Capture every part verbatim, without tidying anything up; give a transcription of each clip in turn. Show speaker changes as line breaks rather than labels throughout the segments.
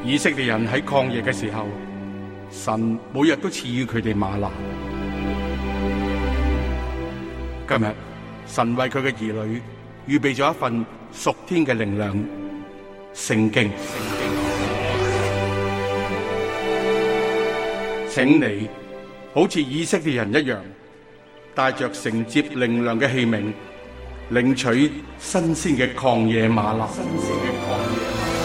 以色列人喺曠野嘅時候，神每日都賜予佢哋嗎哪。今日神為佢嘅兒女預備咗一份屬天嘅靈糧——聖經。請你好似以色列人一樣，帶着承接靈糧嘅器皿，領取新鮮嘅曠野嗎哪。新鮮嘅曠野嗎哪。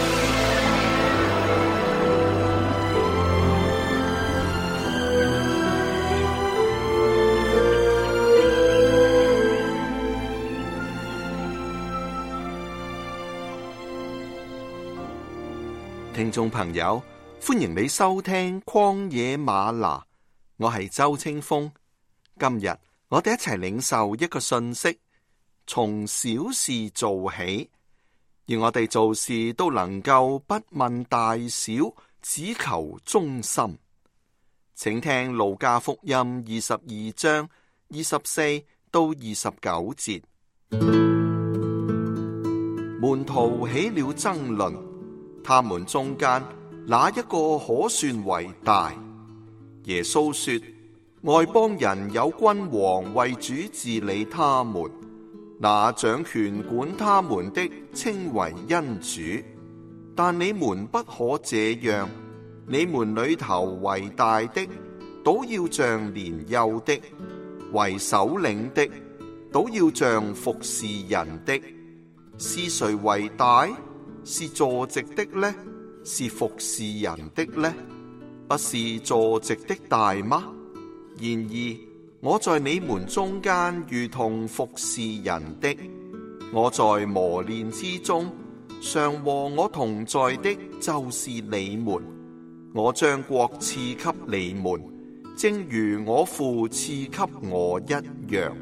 聽眾朋友，歡迎你收聽曠野嗎哪，我係周清風。今日我哋一齊領受一個信息，從小事做起，而我哋做事都能夠不問大小，只求忠心。請聽路加福音二十二章二十四到二十九節。門徒起了爭論，他們中間哪一個可算為大？耶穌說：外邦人有君王為主治理他們，那掌權管他們的稱為恩主。但你們不可這樣，你們裏頭為大的，倒要像年幼的；為首領的，倒要像服侍人的。是誰為大？是坐席的呢？是服侍人的呢？不是坐席的大嗎？然而我在你們中間如同服侍人的。我在磨練之中，常和我同在的就是你們。我將國賜給你們，正如我父賜給我一樣。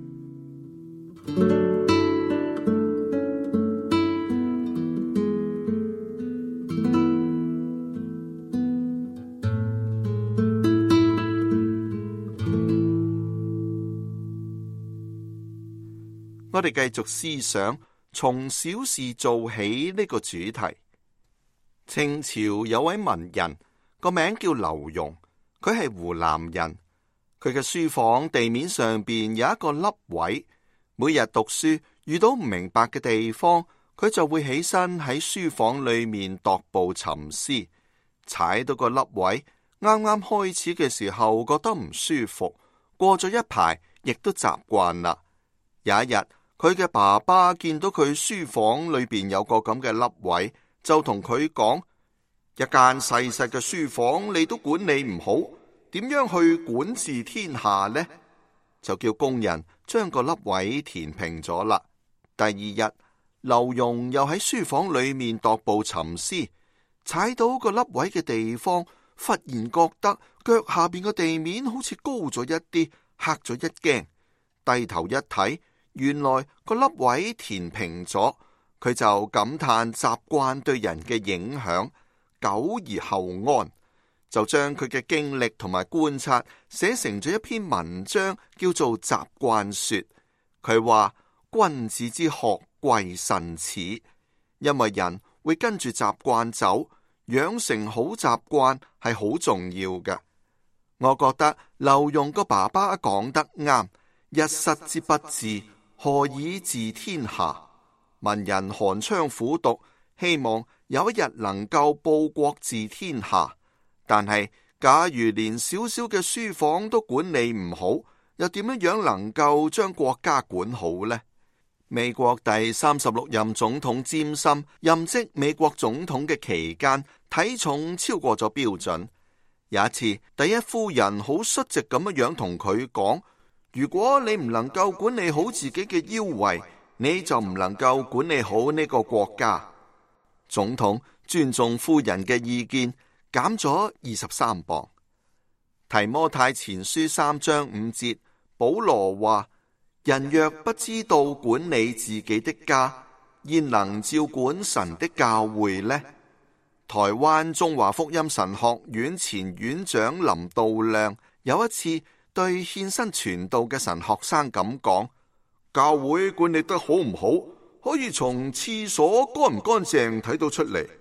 我哋繼續思想從小事做起呢個主題。清朝有位文人，個名叫劉墉，佢係湖南人。佢嘅書房地面上邊有一個凹位，每日讀書遇到唔明白嘅地方，佢就會起身喺書房裏面踱步沉思。踩到個凹位，啱啱開始嘅時候覺得唔舒服，過咗一排亦都習慣啦。有一日，佢嘅爸爸見到佢書房裏邊有個咁嘅凹位，就同佢講：一間細細嘅書房你都管理唔好，點樣去管治天下呢？就叫工人將個凹位填平咗啦。第二日，劉墉又喺書房裏面踱步沉思，踩到個凹位嘅地方，忽然覺得腳下邊個地面好似高咗一啲，嚇咗一驚，低頭一睇，原來個凹位填平咗，佢就感嘆習慣對人嘅影響，久而後安，就將佢嘅經歷同埋觀察寫成咗一篇文章，叫做《習慣說》。佢話：君子之學貴慎始，因為人會跟住習慣走，養成好習慣係好重要嘅。我覺得劉墉個爸爸講得啱，一室之不治，何以治天下？文人寒窗苦讀，希望有一日能夠報國治天下。但係假如連小小嘅書房都管理唔好，又點樣樣能夠將國家管好呢？美國第三十六任總統詹森任職美國總統嘅期間，體重超過咗標準。有一次，第一夫人好率直咁樣樣同佢講：如果你唔能夠管理好自己嘅腰圍，你就唔能夠管理好呢個國家。總統尊重夫人嘅意見，減咗二十三磅。提摩太前書三章五節，保羅話：人若不知道管理自己的家，焉能照管神的教會呢？台灣中華福音神學院前院長林道亮有一次對獻身傳道嘅神學生咁講：教會管理得好唔好，可以從廁所乾唔乾淨睇到出嚟。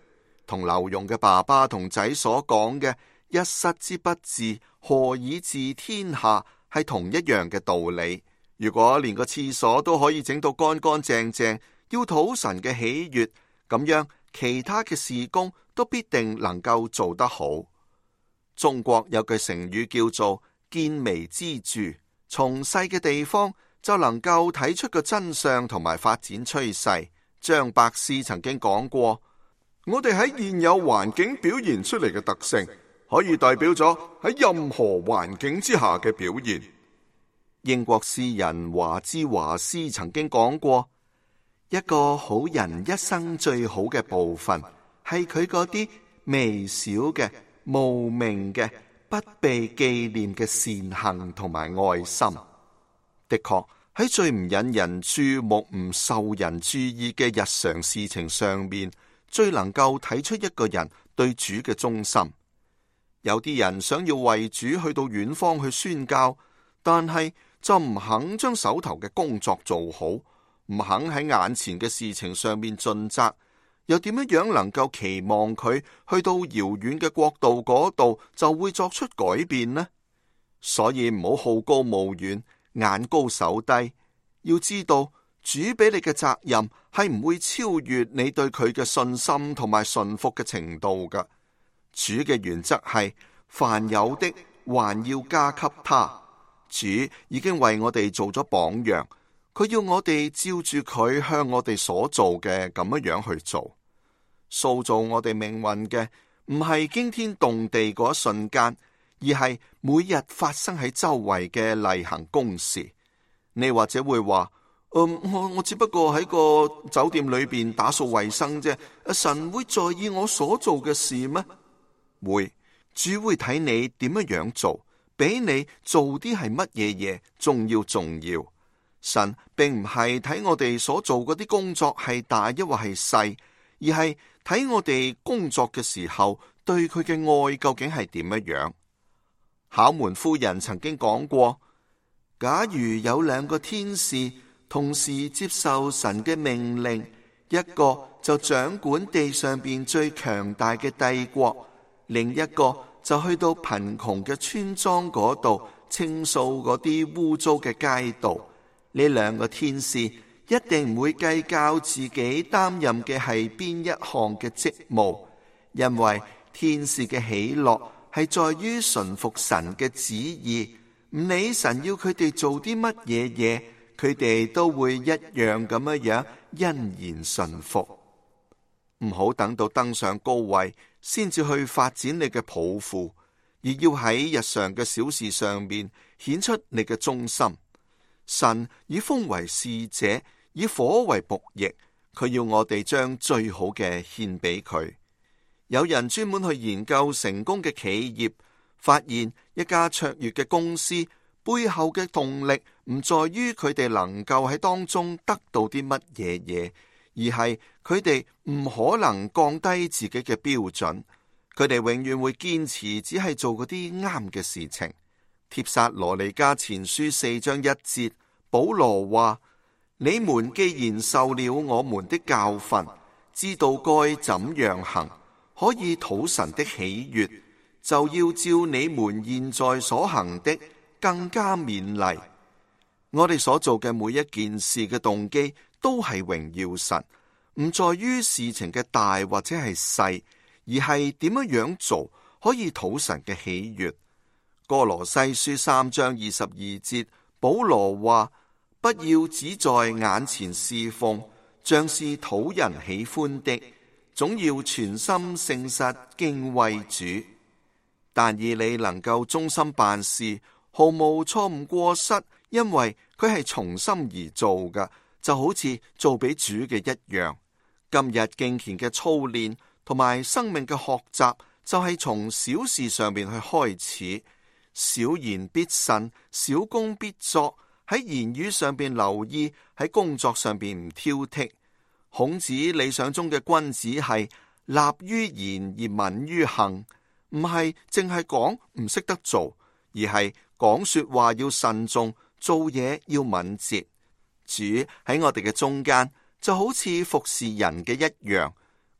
同劉墉嘅爸爸同仔所講嘅一室之不治，何以治天下，係同一樣嘅道理。如果連個廁所都可以整到乾乾淨淨，要討神嘅喜悅，咁樣其他嘅事工都必定能夠做得好。中國有句成語叫做見微知著，從細嘅地方就能夠睇出個真相同埋發展趨勢。張伯斯曾經講過，我哋喺現有環境表現出嚟嘅特性，可以代表咗喺任何環境之下嘅表現。英國詩人華茲華斯曾經講過，一個好人一生最好嘅部分係佢嗰啲微小嘅、無名嘅、不被紀念嘅善行同埋愛心。的確，喺最唔引人注目、唔受人注意嘅日常事情上面，最能夠睇出一個人對主嘅忠心。有啲人想要為主去到遠方去宣教，但係就唔肯將手頭嘅工作做好，唔肯喺眼前嘅事情上面盡責，又點樣樣能夠期望佢去到遙遠嘅國度嗰度就會作出改變呢？所以唔好好高騖遠，眼高手低，要知道主俾你嘅責任係唔會超越你對佢嘅信心同埋順服嘅程度噶。主嘅原則係凡有的還要加給他。主已經為我哋做咗榜樣，佢要我哋照住佢向我哋所做嘅咁樣樣去做。塑造我哋命運嘅唔係驚天動地嗰一瞬間，而係每日發生喺周圍嘅例行公事。你或者會話，嗯，我我只不過喺個酒店裏邊打掃衛生啫，神會在意我所做嘅事咩？會，主會睇你點樣樣做，比你做啲係乜嘢嘢仲要重要。神並唔係睇我哋所做嗰啲工作係大抑或係細，而係睇我哋工作嘅時候對佢嘅愛究竟係點樣樣。考門夫人曾經講過，假如有兩個天使同時接受神嘅命令，一個就掌管地上邊最強大嘅帝國，另一個就去到貧窮嘅村莊嗰度清掃嗰啲污糟嘅街道。呢兩個天使一定唔會計較自己擔任嘅係邊一項嘅職務，因為天使嘅喜樂係在於順服神嘅旨意，唔理神要佢哋做啲乜嘢嘢，佢哋都會一樣咁樣樣欣然順服。唔好等到登上高位先至去發展你嘅抱負，而要喺日常嘅小事上面顯出你嘅忠心。神以風為使者，以火為僕役，佢要我哋將最好嘅獻俾佢。有人專門去研究成功嘅企業，發現一家卓越嘅公司背後嘅動力唔在於佢哋能夠喺當中得到啲乜嘢嘢，而係佢哋唔可能降低自己嘅標準。佢哋永遠會堅持只係做嗰啲啱嘅事情。帖撒羅尼迦前書四章一節，保羅話：你們既然受了我們的教訓，知道該怎樣行，可以討神的喜悅，就要照你們現在所行的更加勉勵。我哋所做嘅每一件事嘅動機都係榮耀神，唔在於事情嘅大或者係細，而係點樣樣做可以討神嘅喜悅。歌羅西書三章二十二節，保羅話：不要只在眼前侍奉，像是討人喜歡的，總要全心誠實敬畏主。但以理能夠忠心辦事，毫無錯誤過失，因為佢係從心而做嘅，就好似做俾主嘅一樣。今日敬虔嘅操練同埋生命嘅學習，就係從小事上面去開始。小言必慎，小工必作。喺言語上邊留意，喺工作上邊唔挑剔。孔子理想中嘅君子係立於言而敏於行，唔係淨係講唔識得做，而係講說話要慎重，做嘢要敏捷。主喺我哋嘅中間就好似服侍人嘅一樣，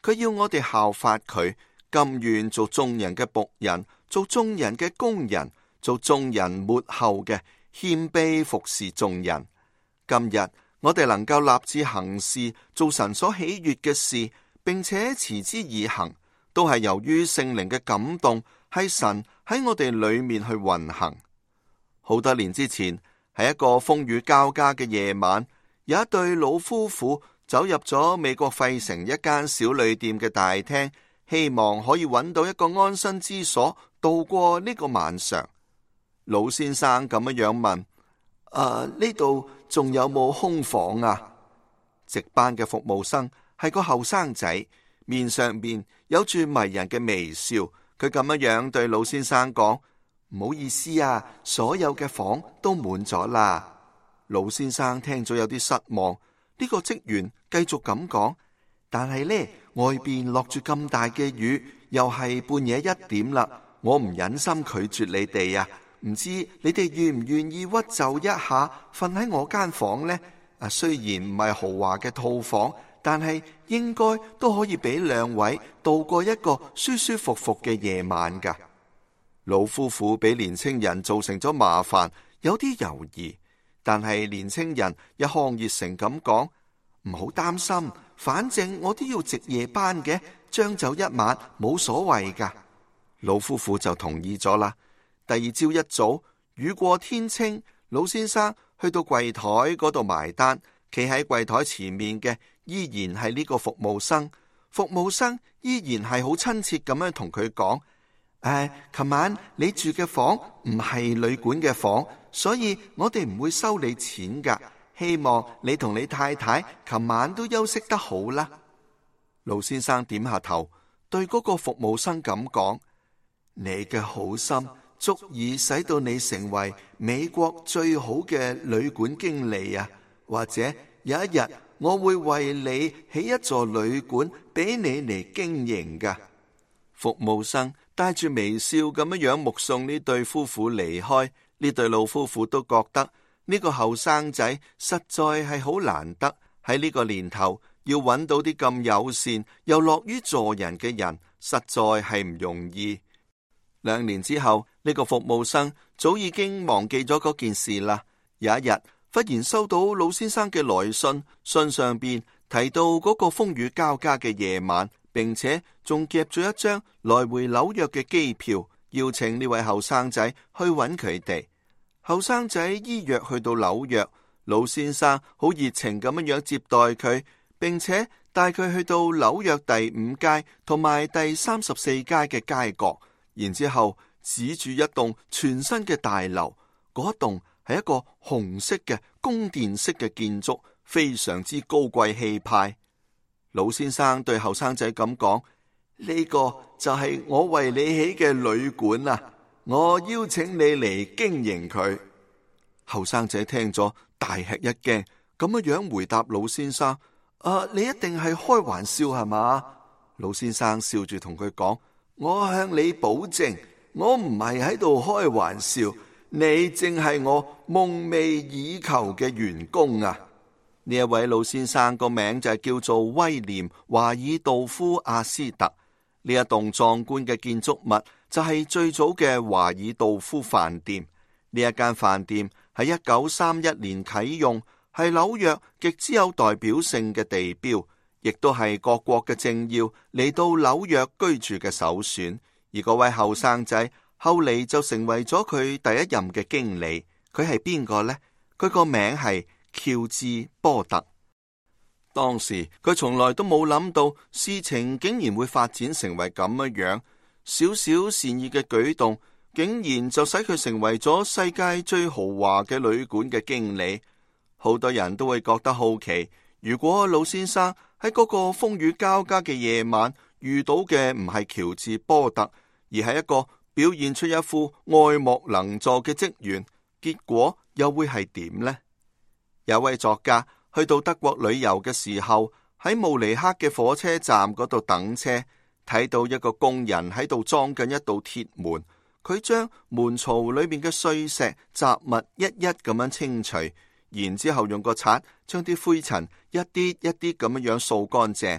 佢要我哋效法佢，甘願做眾人嘅僕人，做眾人嘅工人，做眾人末後嘅，謙卑服侍眾人。今日我哋能夠立志行事，做神所喜悅嘅事，並且持之以恆，都係由於聖靈嘅感動，係神喺我哋裏面去運行。好多年之前，喺一個風雨交加嘅夜晚，有一對老夫婦走入咗美國費城一間小旅店嘅大廳，希望可以揾到一個安身之所，度過呢個晚上。老先生咁樣樣問：啊，呢度仲有冇空房啊？值班嘅服務生係個後生仔，面上面有住迷人嘅微笑。佢咁樣樣對老先生講：唔好意思啊，所有嘅房都滿咗啦。老先生聽咗有啲失望。呢個職員繼續咁講：但係呢，外邊落住咁大嘅雨，又係半夜一點啦，我唔忍心拒絕你哋啊。唔知你哋願唔願意屈就一下，瞓喺我間房呢？啊，雖然唔係豪華嘅套房，但係應該都可以俾兩位度過一個舒舒服服嘅夜晚噶。老夫婦俾年青人造成咗麻煩，有啲猶豫，但係年青人一腔熱誠咁講：唔好擔心，反正我都要值夜班嘅，將就一晚冇所謂噶。老夫婦就同意咗啦。第二朝一早，雨過天青，老先生去到櫃台嗰度埋單，企喺櫃台前面嘅依然係呢個服務生。服務生依然係好親切咁樣同佢講：誒，琴晚你住嘅房唔係旅館嘅房，所以我哋唔會收你錢噶。希望你同你太太琴晚都休息得好啦。老先生點下頭，對嗰個服務生咁講：你嘅好心足以使到你成為美國最好嘅旅館經理啊！或者有一日我會為你起一座旅館俾你嚟經營噶。服務生帶住微笑咁樣樣目送呢對夫婦離開。呢對老夫婦都覺得呢個後生仔實在係好難得，喺呢個年頭要揾到啲咁友善又樂於助人嘅人，實在係唔容易。兩年之後，呢個服務生早已經忘記咗嗰件事啦。有一日，忽然收到老先生嘅來信，信上邊提到嗰個風雨交加嘅夜晚，並且仲夾咗一張來回紐約嘅機票，邀請呢位後生仔去揾佢哋。後生仔依約去到紐約，老先生好熱情咁樣樣接待佢，並且帶佢去到紐約第五街同埋第三十四街嘅街角。然之後指住一棟全新嘅大樓，嗰棟係一個紅色嘅宮殿式嘅建築，非常之高貴氣派。老先生對後生仔咁講：呢個就係我為你起嘅旅館啊，我邀請你嚟經營佢。後生仔聽咗大吃一驚，咁樣樣回答老先生：啊，你一定係開玩笑係嘛？老先生笑住同佢講：我向你保證，我唔係喺度開玩笑，你正係我夢寐以求嘅員工啊！呢一位老先生個名就係叫做威廉華爾道夫阿斯特。呢一棟壯觀嘅建築物就係最早嘅華爾道夫飯店。呢一間飯店喺一九三一年啟用，係紐約極之有代表性嘅地標，亦都係各國嘅政要嚟到紐約居住嘅首選。而嗰位後生仔後嚟就成為咗佢第一任嘅經理。佢係邊個呢？佢個名係喬治波特。當時佢從來都冇諗到事情竟然會發展成為咁樣樣，小小善意嘅舉動竟然就使佢成為咗世界最豪華嘅旅館嘅經理。好多人都會覺得好奇，如果老先生喺嗰個風雨交加嘅夜晚遇到嘅唔係喬治波特，而係一個表現出一副愛莫能助嘅職員，結果又會係點呢？有位作家去到德國旅遊嘅時候，喺慕尼黑嘅火車站嗰度等車，睇到一個工人喺度裝緊一道鐵門，佢將門槽裏面嘅碎石雜物一一咁樣清除，然之後用個刷將啲灰塵一啲一啲咁樣樣掃乾淨。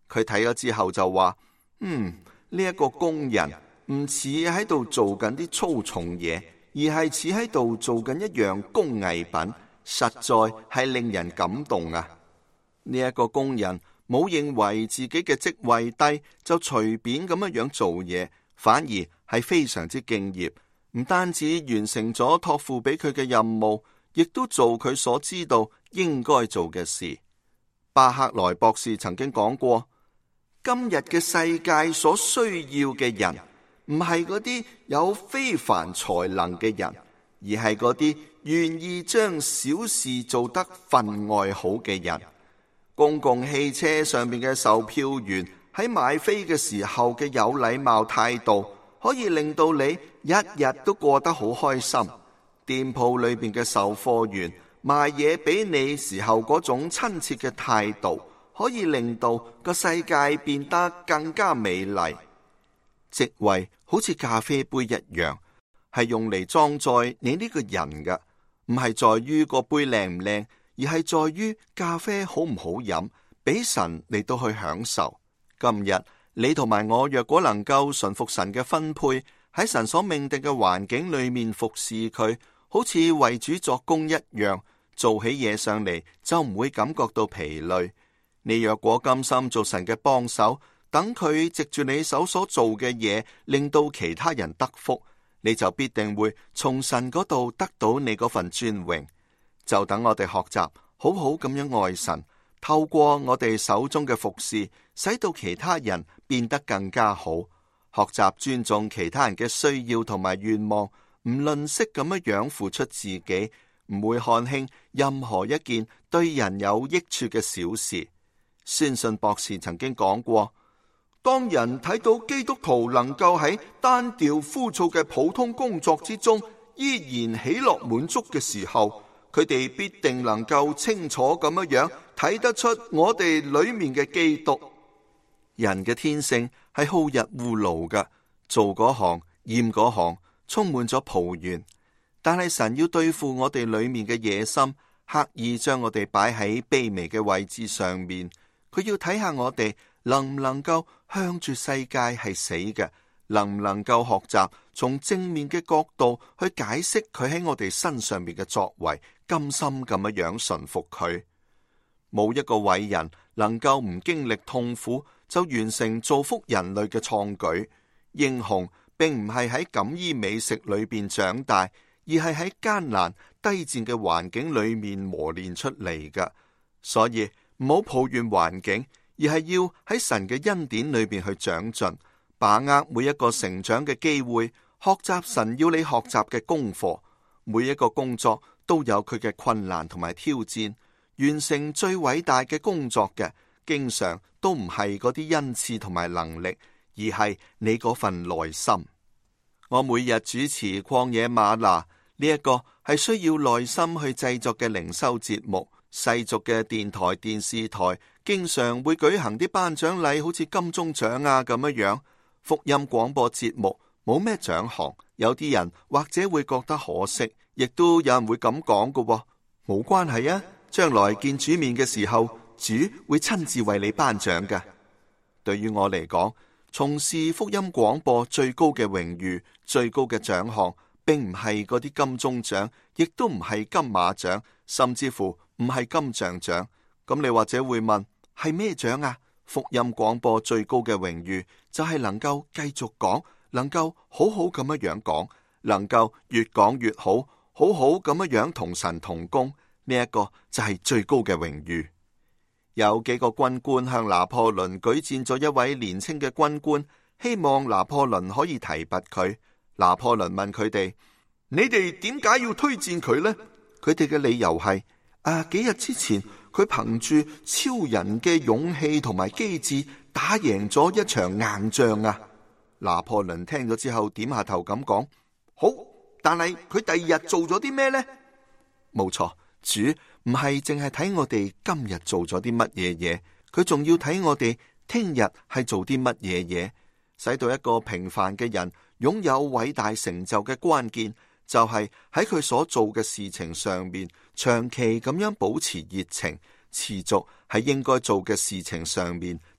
佢睇咗之後就話：嗯，呢一個工人唔似喺度做緊啲粗重嘢，而係似喺度做緊一樣工藝品，實在係令人感動啊！呢一個工人冇認為自己嘅職位低就隨便咁樣樣做嘢，反而係非常之敬業，唔單止完成咗託付俾佢嘅任務，亦都做佢所知道應該做嘅事。巴克萊博士曾經講過，今日嘅世界所需要嘅人唔係嗰啲有非凡才能嘅人，而係嗰啲願意將小事做得分外好嘅人。公共汽車上面嘅售票員喺買飛嘅時候嘅有禮貌態度，可以令到你一日都過得好開心。店鋪裏邊嘅售貨員賣嘢俾你時候嗰種親切嘅態度，可以令到個世界變得更加美麗。職位好似咖啡杯一樣，係用嚟裝載你呢個人嘅，唔係在於個杯靚唔靚，而係在於咖啡好唔好飲，俾神嚟到去享受。今日你同埋我若果能夠順服神嘅分配，喺神所命定嘅環境裏面服侍佢，好似為主作工一樣，做起嘢上嚟就唔會感覺到疲累。你若果甘心做神嘅幫手，等佢藉住你手所做嘅嘢，令到其他人得福，你就必定會從神嗰度得到你嗰份尊榮。就等我哋學習好好咁樣愛神，透過我哋手中嘅服侍，使到其他人變得更加好。學習尊重其他人嘅需要同埋願望，唔吝嗇咁樣樣付出自己，唔會看輕任何一件對人有益處嘅小事。宣信博士曾經講過，當人睇到基督徒能夠喺單調枯燥嘅普通工作之中依然喜樂滿足嘅時候，佢哋必定能夠清楚咁樣樣睇得出我哋裏面嘅基督。人嘅天性係好逸惡勞嘅，做嗰行厭嗰行，充滿咗抱怨。但係神要對付我哋裏面嘅野心，刻意將我哋擺喺卑微嘅位置上面。佢要睇下我哋能唔能夠向住世界係死嘅，能唔能夠學習從正面嘅角度去解釋佢喺我哋身上面嘅作為，甘心咁樣樣順服佢。冇一個偉人能夠唔經歷痛苦就完成造福人類嘅創舉。英雄並唔係喺錦衣美食裏邊長大，而係喺艱難低賤嘅環境裏面磨練出嚟㗎。所以唔好抱怨環境，而係要喺神嘅恩典裏邊去長進，把握每一個成長嘅機會，學習神要你學習嘅功課。每一個工作都有佢嘅困難同埋挑戰，完成最偉大嘅工作嘅，經常都唔係嗰啲恩賜同埋能力，而係你嗰份內心。我每日主持曠野嗎哪，呢一個係需要耐心去製作嘅靈修節目。世俗嘅電台、電視台經常會舉行啲頒獎禮，好似金鐘獎啊咁樣樣。福音廣播節目冇咩獎項，有啲人或者會覺得可惜，亦都有人會咁講㗎。冇關係啊，將來見主面嘅時候，主會親自為你頒獎嘅。對於我嚟講，從事福音廣播最高嘅榮譽、最高嘅獎項，並唔係嗰啲金鐘獎，亦都唔係金馬獎，甚至乎唔係金像獎。咁你或者會問，係咩獎啊？福音廣播最高嘅榮譽就係能夠繼續講，能夠好好咁樣樣講，能夠越講越好，好好咁樣樣同神同工。呢一個就係最高嘅榮譽。有幾個軍官向拿破崙舉薦咗一位年輕嘅軍官，希望拿破崙可以提拔佢。拿破崙問佢哋：你哋點解要推薦佢呢？佢哋嘅理由係：啊，幾日之前佢憑住超人嘅勇氣同埋機智，打贏咗一場硬仗啊！拿破崙聽咗之後點下頭咁講：好，但係佢第二日做咗啲咩呢？冇錯，主唔係淨係睇我哋今日做咗啲乜嘢嘢，佢仲要睇我哋聽日係做啲乜嘢嘢。使到一個平凡嘅人擁有偉大成就嘅關鍵，就係喺佢所做嘅事情上面長期咁樣保持熱情，持續喺應該做嘅事情上面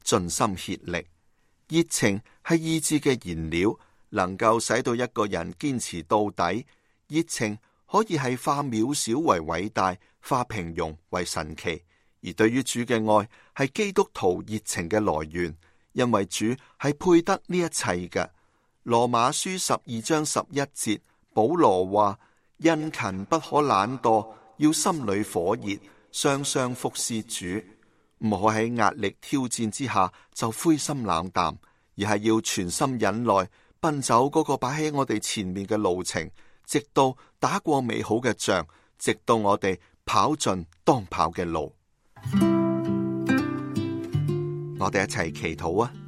盡心竭力。熱情係意志嘅燃料，能夠使到一個人堅持到底。熱情可以係化渺小為偉大，化平庸為神奇。而對於主嘅愛，係基督徒熱情嘅來源，因為主係配得呢一切嘅。羅馬書十二章十一節，保羅話：殷勤不可懶惰，要心裏火熱，常常服侍主。唔可喺壓力挑戰之下就灰心冷淡，而係要全心忍耐，奔走嗰個擺喺我哋前面嘅路程，直到打過美好嘅仗，直到我哋跑盡當跑嘅路。我哋一齊祈禱啊！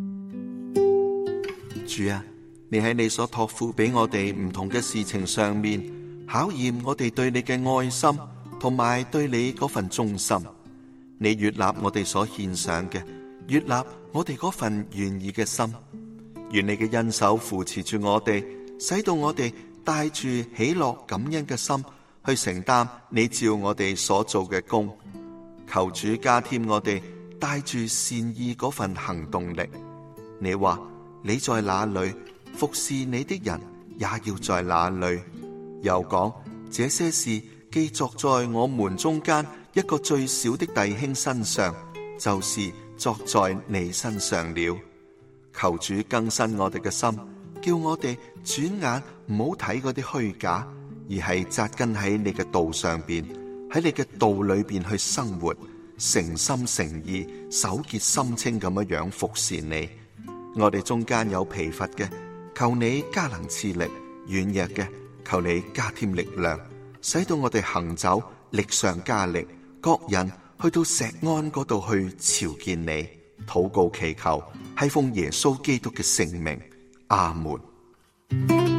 主啊，你喺你所託付俾我哋唔同嘅事情上面，考驗我哋對你嘅愛心同埋對你嗰份忠心。你悅納我哋所獻上嘅，悅納我哋嗰份願意嘅心。願你嘅恩手扶持住我哋，使到我哋帶住喜樂感恩嘅心去承擔你照我哋所做嘅工。求主加添我哋帶住善意嗰份行動力。你話你在哪裏，服侍你的人也要在哪裏。又講這些事既作在我們中間一個最小的弟兄身上，就是作在你身上了。求主更新我哋嘅心，叫我哋轉眼唔好睇嗰啲虛假，而係扎根喺你嘅道上邊，喺你嘅道裏邊去生活，誠心誠意、手潔心清咁樣樣服侍你。我哋中間有疲乏嘅，求你加能賜力；軟弱嘅，求你加添力量，使到我哋行走力上加力。各人去到錫安嗰度去朝見你，禱告祈求，係奉耶穌基督嘅聖名，阿門。